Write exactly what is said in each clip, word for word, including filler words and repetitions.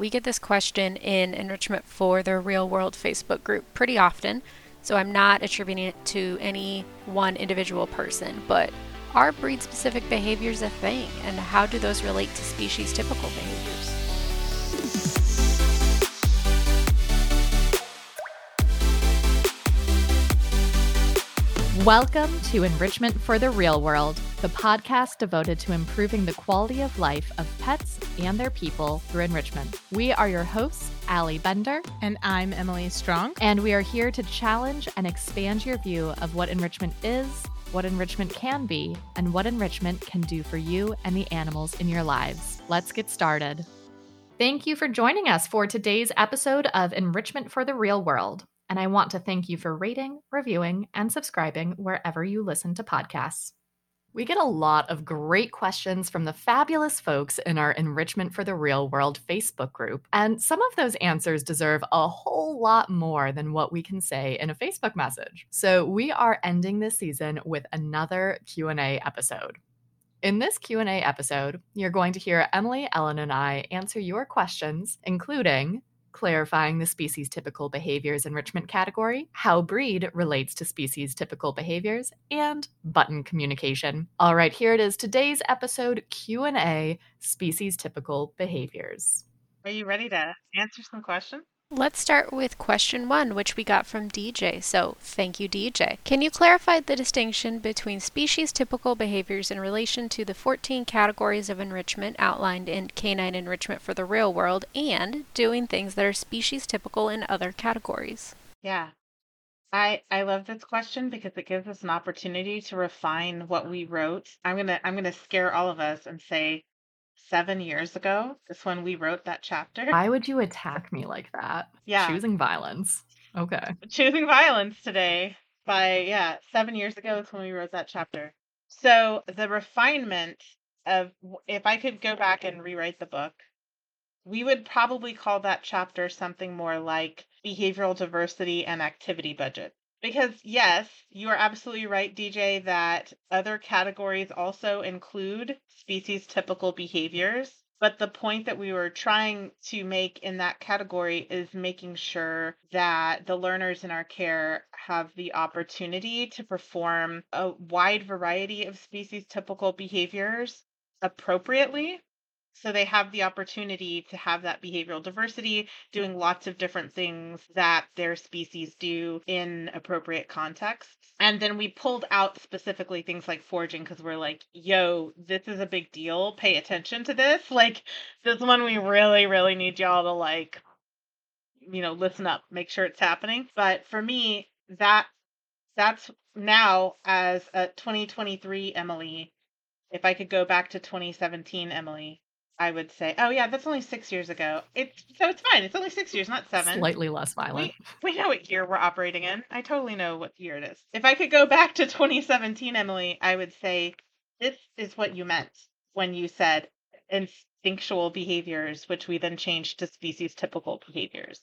We get this question in Enrichment for the Real World Facebook group pretty often, so I'm not attributing it to any one individual person, but are breed-specific behaviors a thing, and how do those relate to species-typical behaviors? Welcome to Enrichment for the Real World, the podcast devoted to improving the quality of life of pets and their people through enrichment. We are your hosts, Allie Bender. And I'm Emily Strong. And we are here to challenge and expand your view of what enrichment is, what enrichment can be, and what enrichment can do for you and the animals in your lives. Let's get started. Thank you for joining us for today's episode of Enrichment for the Real World. And I want to thank you for rating, reviewing, and subscribing wherever you listen to podcasts. We get a lot of great questions from the fabulous folks in our Enrichment for the Real World Facebook group, and some of those answers deserve a whole lot more than what we can say in a Facebook message. So we are ending this season with another Q and A episode. In this Q and A episode, you're going to hear Emily, Ellen, and I answer your questions, including clarifying the species-typical behaviors enrichment category, how breed relates to species-typical behaviors, and button communication. All right, here it is, today's episode Q and A, species-typical behaviors. Are you ready to answer some questions? Let's start with question one, which we got from D J. So thank you, D J. Can you clarify the distinction between species-typical behaviors in relation to the fourteen categories of enrichment outlined in Canine Enrichment for the Real World and doing things that are species-typical in other categories? Yeah. I I love this question because it gives us an opportunity to refine what we wrote. I'm gonna I'm gonna scare all of us and say seven years ago is when we wrote that chapter. Why would you attack me like that? Yeah. Choosing violence. Okay. Choosing violence today by, yeah, seven years ago is when we wrote that chapter. So the refinement of, if I could go back and rewrite the book, we would probably call that chapter something more like behavioral diversity and activity budget. Because yes, you are absolutely right, D J, that other categories also include species-typical behaviors. But the point that we were trying to make in that category is making sure that the learners in our care have the opportunity to perform a wide variety of species-typical behaviors appropriately. So they have the opportunity to have that behavioral diversity, doing lots of different things that their species do in appropriate contexts. And then we pulled out specifically things like foraging because we're like, yo, this is a big deal. Pay attention to this. Like, this one we really, really need y'all to, like, you know, listen up, make sure it's happening. But for me, that that's now as a twenty twenty-three Emily, if I could go back to twenty seventeen Emily, I would say, oh yeah, that's only six years ago. It's so it's fine. It's only six years, not seven. Slightly less violent. We, we know what year we're operating in. I totally know what year it is. If I could go back to twenty seventeen, Emily, I would say this is what you meant when you said instinctual behaviors, which we then changed to species typical behaviors.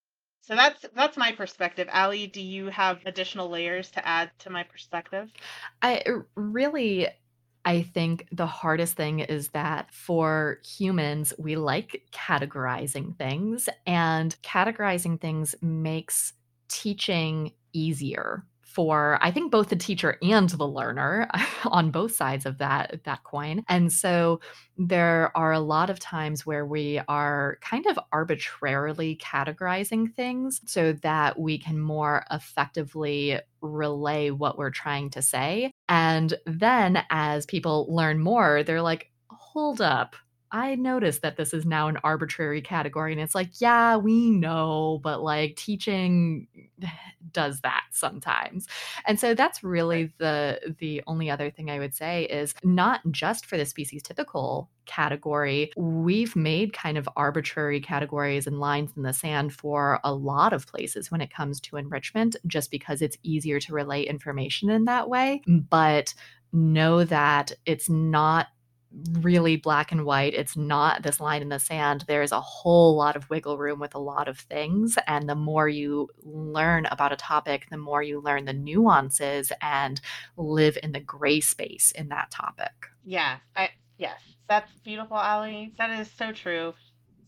So that's that's my perspective. Allie, do you have additional layers to add to my perspective? I really... I think the hardest thing is that for humans, we like categorizing things, and categorizing things makes teaching easier for, I think, both the teacher and the learner on both sides of that, that coin. And so there are a lot of times where we are kind of arbitrarily categorizing things so that we can more effectively relay what we're trying to say. And then as people learn more, they're like, hold up. I noticed that this is now an arbitrary category. And it's like, yeah, we know, but like teaching does that sometimes. And so that's really the the only other thing I would say is not just for the species typical category. We've made kind of arbitrary categories and lines in the sand for a lot of places when it comes to enrichment, just because it's easier to relay information in that way. But know that it's not really black and white. It's not this line in the sand. There's a whole lot of wiggle room with a lot of things. And the more you learn about a topic, the more you learn the nuances and live in the gray space in that topic. Yeah, I yes, that's beautiful, Allie. That is so true.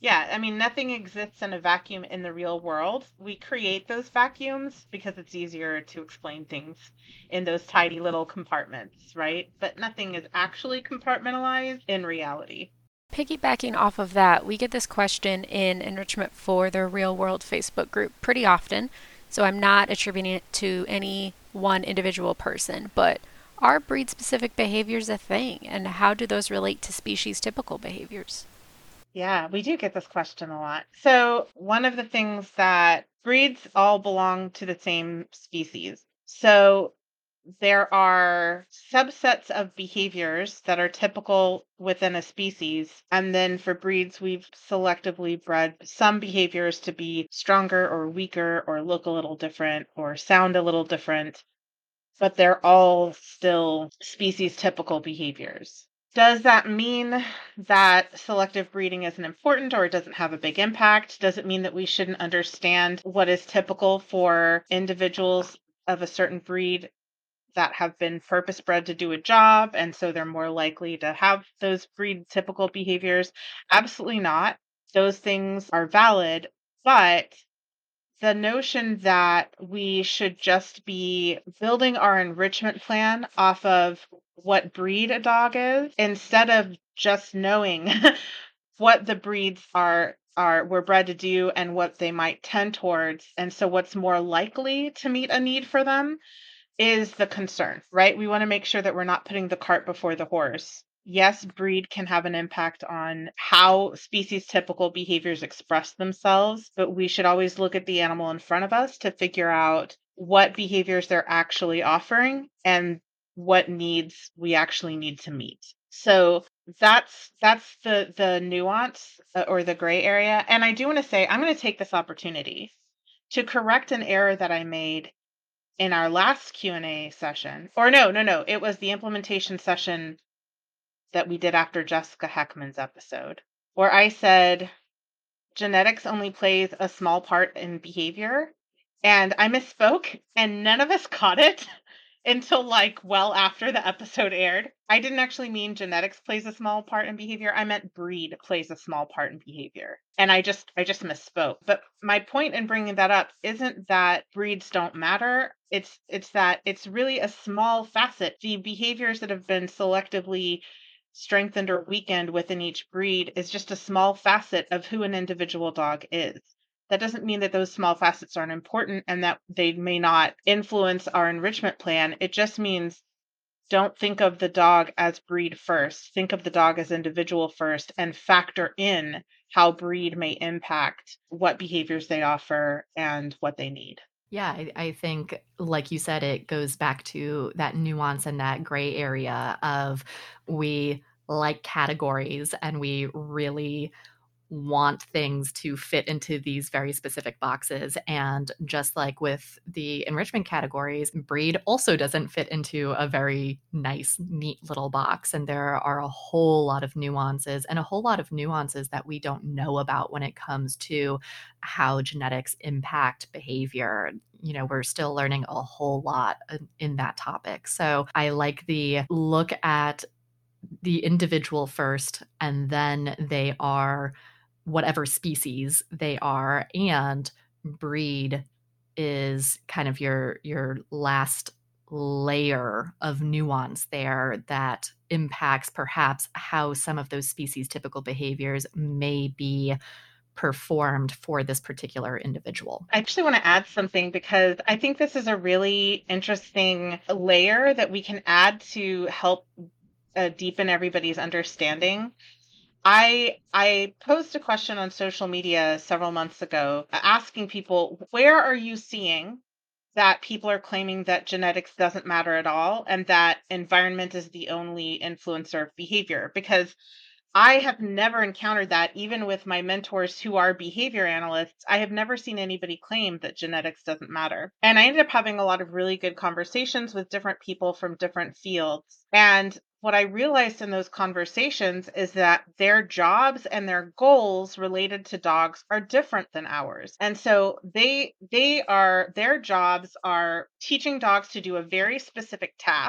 Yeah, I mean, nothing exists in a vacuum in the real world. We create those vacuums because it's easier to explain things in those tiny little compartments, right? But nothing is actually compartmentalized in reality. Piggybacking off of that, we get this question in Enrichment for the Real World Facebook group pretty often, so I'm not attributing it to any one individual person, but are breed specific behaviors a thing, and how do those relate to species typical behaviors? Yeah, we do get this question a lot. So, one of the things that breeds all belong to the same species. So, there are subsets of behaviors that are typical within a species. And then for breeds, we've selectively bred some behaviors to be stronger or weaker or look a little different or sound a little different, but they're all still species typical behaviors. Does that mean that selective breeding isn't important or it doesn't have a big impact? Does it mean that we shouldn't understand what is typical for individuals of a certain breed that have been purpose bred to do a job, and so they're more likely to have those breed typical behaviors? Absolutely not. Those things are valid, but the notion that we should just be building our enrichment plan off of what breed a dog is instead of just knowing what the breeds are are were bred to do and what they might tend towards, and so what's more likely to meet a need for them is the concern, right? We want to make sure that we're not putting the cart before the horse. Yes, breed can have an impact on how species typical behaviors express themselves, but we should always look at the animal in front of us to figure out what behaviors they're actually offering and what needs we actually need to meet. So that's that's the the nuance, uh, or the gray area. And I do want to say I'm going to take this opportunity to correct an error that I made in our last Q and A session. Or no, no, no, it was the implementation session that we did after Jessica Heckman's episode, where I said genetics only plays a small part in behavior. And I misspoke, and none of us caught it until like well after the episode aired. I didn't actually mean genetics plays a small part in behavior. I meant breed plays a small part in behavior. And I just I just misspoke. But my point in bringing that up isn't that breeds don't matter. It's it's that it's really a small facet. The behaviors that have been selectively strengthened or weakened within each breed is just a small facet of who an individual dog is. That doesn't mean that those small facets aren't important and that they may not influence our enrichment plan. It just means don't think of the dog as breed first. Think of the dog as individual first and factor in how breed may impact what behaviors they offer and what they need. Yeah, I, I think, like you said, it goes back to that nuance and that gray area of we like categories and we really want things to fit into these very specific boxes. And just like with the enrichment categories, breed also doesn't fit into a very nice, neat little box. And there are a whole lot of nuances and a whole lot of nuances that we don't know about when it comes to how genetics impact behavior. You know, we're still learning a whole lot in that topic. So I like the look at the individual first, and then they are whatever species they are, and breed is kind of your your last layer of nuance there that impacts perhaps how some of those species typical behaviors may be performed for this particular individual. I actually want to add something because I think this is a really interesting layer that we can add to help uh, deepen everybody's understanding. I I posed a question on social media several months ago, uh, asking people, where are you seeing that people are claiming that genetics doesn't matter at all and that environment is the only influencer of behavior? Because I have never encountered that, even with my mentors who are behavior analysts. I have never seen anybody claim that genetics doesn't matter. And I ended up having a lot of really good conversations with different people from different fields. And what I realized in those conversations is that their jobs and their goals related to dogs are different than ours. And so they they are their jobs are teaching dogs to do a very specific task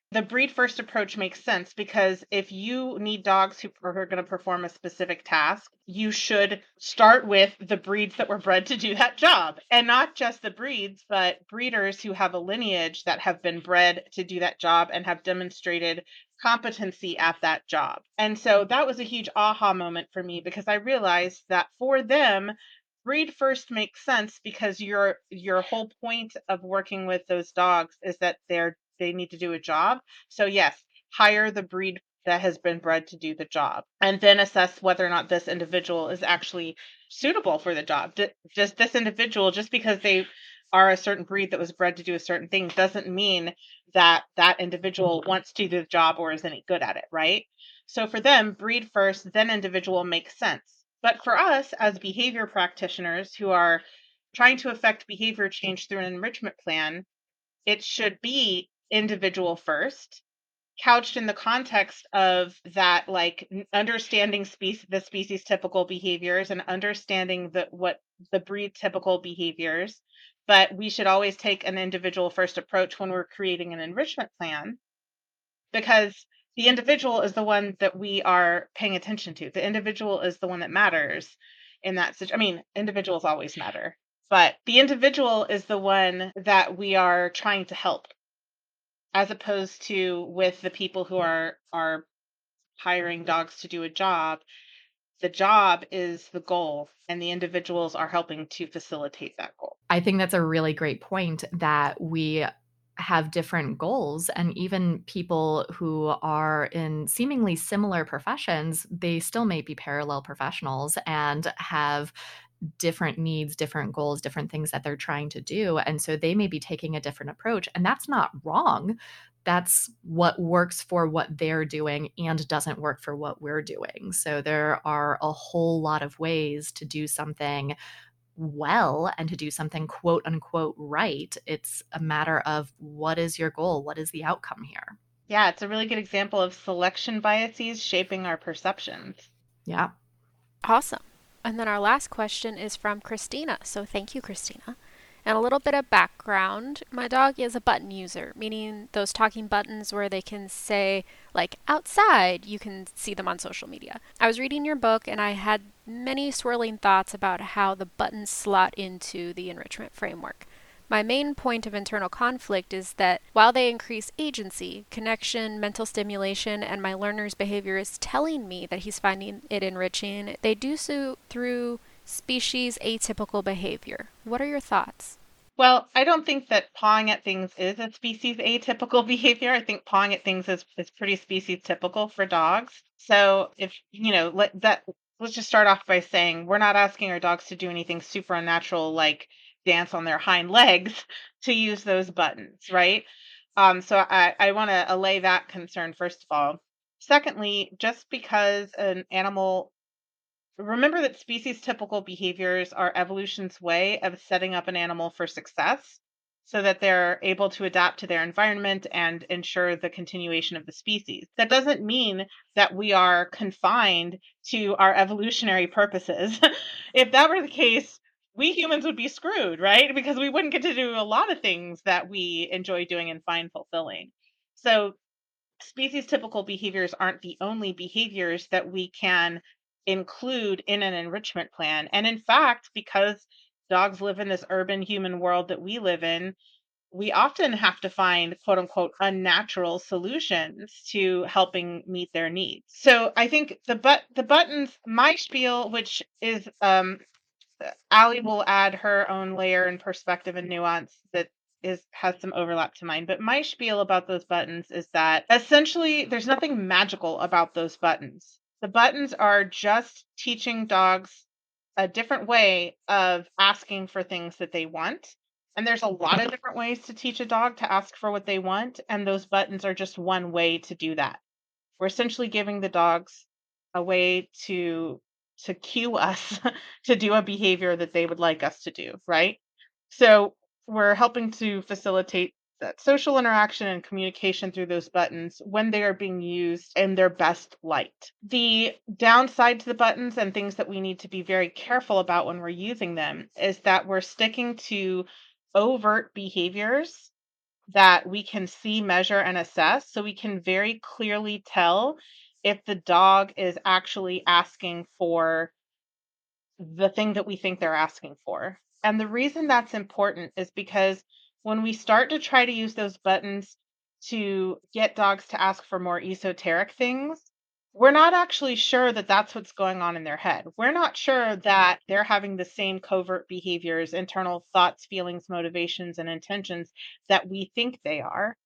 The breed first approach makes sense because if you need dogs who are going to perform a specific task, you should start with the breeds that were bred to do that job. And not just the breeds, but breeders who have a lineage that have been bred to do that job and have demonstrated competency at that job. And so that was a huge aha moment for me because I realized that for them, breed first makes sense because your your whole point of working with those dogs is that they're they need to do a job. So yes, hire the breed that has been bred to do the job and then assess whether or not this individual is actually suitable for the job. D- Just this individual, just because they are a certain breed that was bred to do a certain thing doesn't mean that that individual wants to do the job or is any good at it, right? So for them, breed first, then individual makes sense. But for us as behavior practitioners who are trying to affect behavior change through an enrichment plan, it should be individual first, couched in the context of that, like understanding species, the species typical behaviors and understanding the what the breed typical behaviors. But we should always take an individual first approach when we're creating an enrichment plan because the individual is the one that we are paying attention to. The individual is the one that matters in that situation. I mean, individuals always matter, but the individual is the one that we are trying to help as opposed to with the people who are are hiring dogs to do a job. The job is the goal and the individuals are helping to facilitate that goal. I think that's a really great point that we have different goals, and even people who are in seemingly similar professions, they still may be parallel professionals and have different needs, different goals, different things that they're trying to do. And so they may be taking a different approach, and that's not wrong. That's what works for what they're doing and doesn't work for what we're doing. So there are a whole lot of ways to do something well and to do something quote unquote right. It's a matter of what is your goal? What is the outcome here? Yeah, it's a really good example of selection biases shaping our perceptions. Yeah. Awesome. And then our last question is from Christina. So thank you, Christina. And a little bit of background. My dog is a button user, meaning those talking buttons where they can say, like, outside, you can see them on social media. I was reading your book and I had many swirling thoughts about how the buttons slot into the enrichment framework. My main point of internal conflict is that while they increase agency, connection, mental stimulation, and my learner's behavior is telling me that he's finding it enriching, they do so through species atypical behavior. What are your thoughts? Well, I don't think that pawing at things is a species atypical behavior. I think pawing at things is, is pretty species typical for dogs. So if, you know, let that let's just start off by saying we're not asking our dogs to do anything super unnatural like dance on their hind legs to use those buttons, right? Um, so I, I want to allay that concern first of all. Secondly, just because an animal remember that species typical behaviors are evolution's way of setting up an animal for success so that they're able to adapt to their environment and ensure the continuation of the species. That doesn't mean that we are confined to our evolutionary purposes. If that were the case, we humans would be screwed, right? Because we wouldn't get to do a lot of things that we enjoy doing and find fulfilling. So species typical behaviors aren't the only behaviors that we can include in an enrichment plan. And in fact, because dogs live in this urban human world that we live in, we often have to find quote unquote unnatural solutions to helping meet their needs. So I think the but the buttons, my spiel, which is um Allie will add her own layer and perspective and nuance that is has some overlap to mine. But my spiel about those buttons is that essentially there's nothing magical about those buttons. The buttons are just teaching dogs a different way of asking for things that they want. And there's a lot of different ways to teach a dog to ask for what they want. And those buttons are just one way to do that. We're essentially giving the dogs a way to to cue us to do a behavior that they would like us to do, right? So we're helping to facilitate that social interaction and communication through those buttons when they are being used in their best light. The downside to the buttons and things that we need to be very careful about when we're using them is that we're sticking to overt behaviors that we can see, measure, and assess. So we can very clearly tell if the dog is actually asking for the thing that we think they're asking for. And the reason that's important is because when we start to try to use those buttons to get dogs to ask for more esoteric things, we're not actually sure that that's what's going on in their head. We're not sure that they're having the same covert behaviors, internal thoughts, feelings, motivations, and intentions that we think they are.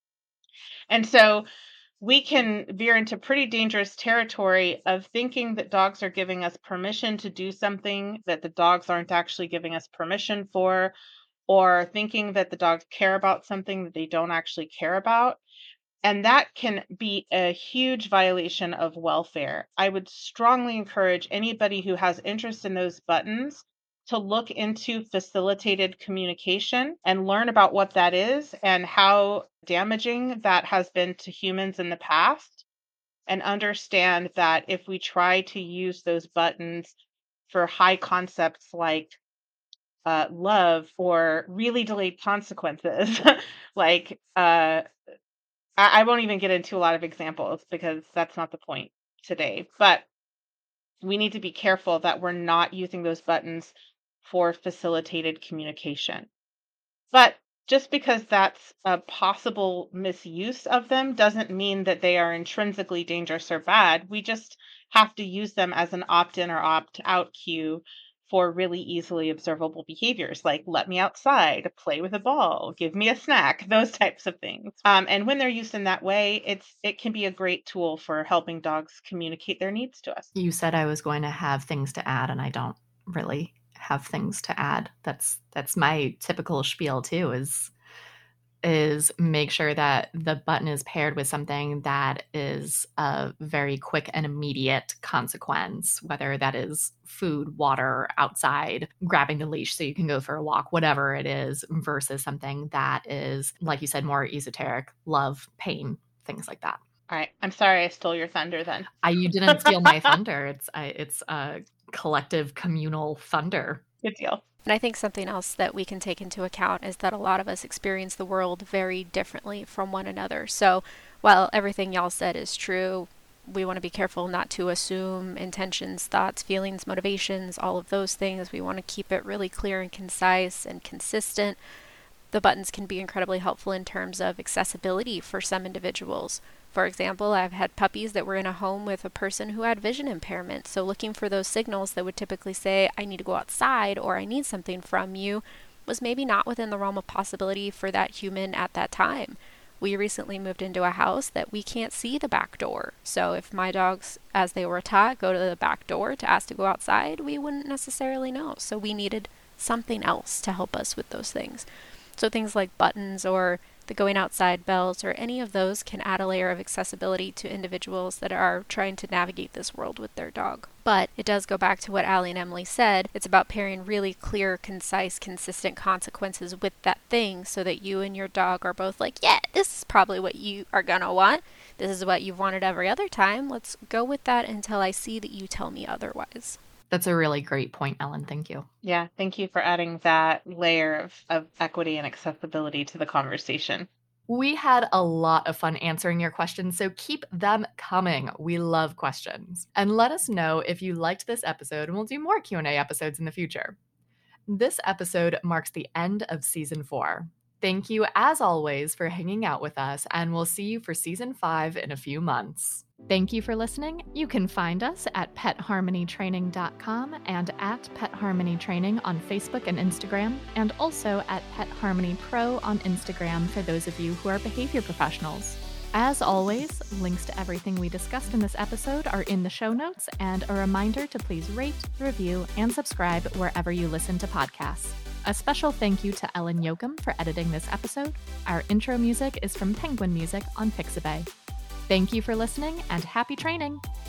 And so we can veer into pretty dangerous territory of thinking that dogs are giving us permission to do something that the dogs aren't actually giving us permission for, or thinking that the dogs care about something that they don't actually care about. And that can be a huge violation of welfare. I would strongly encourage anybody who has interest in those buttons to look into facilitated communication and learn about what that is and how damaging that has been to humans in the past, and understand that if we try to use those buttons for high concepts like uh, love or really delayed consequences, like uh, I, I won't even get into a lot of examples because that's not the point today. But we need to be careful that we're not using those buttons for facilitated communication. But just because that's a possible misuse of them doesn't mean that they are intrinsically dangerous or bad. We just have to use them as an opt-in or opt-out cue for really easily observable behaviors like let me outside, play with a ball, give me a snack, those types of things. Um, and when they're used in that way, it's it can be a great tool for helping dogs communicate their needs to us. You said I was going to have things to add, and I don't really have things to add. That's that's my typical spiel too, is is make sure that the button is paired with something that is a very quick and immediate consequence, whether that is food, water, outside, grabbing the leash so you can go for a walk, whatever it is, versus something that is, like you said, more esoteric, love, pain, things like that. All right. I'm sorry I stole your thunder then. I, you didn't steal my thunder. It's I, it's a collective communal thunder. Good deal. And I think something else that we can take into account is that a lot of us experience the world very differently from one another. So while everything y'all said is true, we want to be careful not to assume intentions, thoughts, feelings, motivations, all of those things. We want to keep it really clear and concise and consistent. The buttons can be incredibly helpful in terms of accessibility for some individuals. For example, I've had puppies that were in a home with a person who had vision impairment, so looking for those signals that would typically say, I need to go outside or I need something from you, was maybe not within the realm of possibility for that human at that time. We recently moved into a house that we can't see the back door, so if my dogs, as they were taught, go to the back door to ask to go outside, we wouldn't necessarily know, so we needed something else to help us with those things. So things like buttons or the going outside bells or any of those can add a layer of accessibility to individuals that are trying to navigate this world with their dog. But it does go back to what Allie and Emily said. It's about pairing really clear, concise, consistent consequences with that thing so that you and your dog are both like, yeah, this is probably what you are gonna want. This is what you've wanted every other time. Let's go with that until I see that you tell me otherwise. That's a really great point, Ellen. Thank you. Yeah, thank you for adding that layer of, of equity and accessibility to the conversation. We had a lot of fun answering your questions, so keep them coming. We love questions. And let us know if you liked this episode, and we'll do more Q and A episodes in the future. This episode marks the end of season four. Thank you, as always, for hanging out with us, and we'll see you for season five in a few months. Thank you for listening. You can find us at pet harmony training dot com and at Pet Harmony Training on Facebook and Instagram, and also at Pet Harmony Pro on Instagram for those of you who are behavior professionals. As always, links to everything we discussed in this episode are in the show notes, and a reminder to please rate, review, and subscribe wherever you listen to podcasts. A special thank you to Ellen Yoakum for editing this episode. Our intro music is from Penguin Music on Pixabay. Thank you for listening, and happy training!